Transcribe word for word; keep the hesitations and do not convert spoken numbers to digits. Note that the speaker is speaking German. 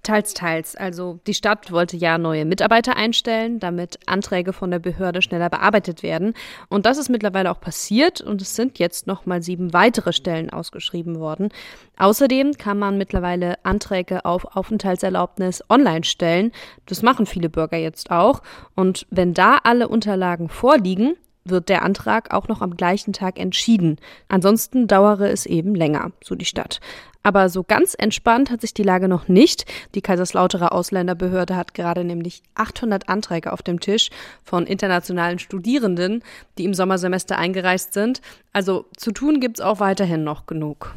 Teils, teils. Also die Stadt wollte ja neue Mitarbeiter einstellen, damit Anträge von der Behörde schneller bearbeitet werden. Und das ist mittlerweile auch passiert und es sind jetzt noch mal sieben weitere Stellen ausgeschrieben worden. Außerdem kann man mittlerweile Anträge auf Aufenthaltserlaubnis online stellen. Das machen viele Bürger jetzt auch. Und wenn da alle Unterlagen vorliegen, wird der Antrag auch noch am gleichen Tag entschieden. Ansonsten dauere es eben länger, so die Stadt. Aber so ganz entspannt hat sich die Lage noch nicht. Die Kaiserslauterer Ausländerbehörde hat gerade nämlich achthundert Anträge auf dem Tisch von internationalen Studierenden, die im Sommersemester eingereist sind. Also zu tun gibt's auch weiterhin noch genug.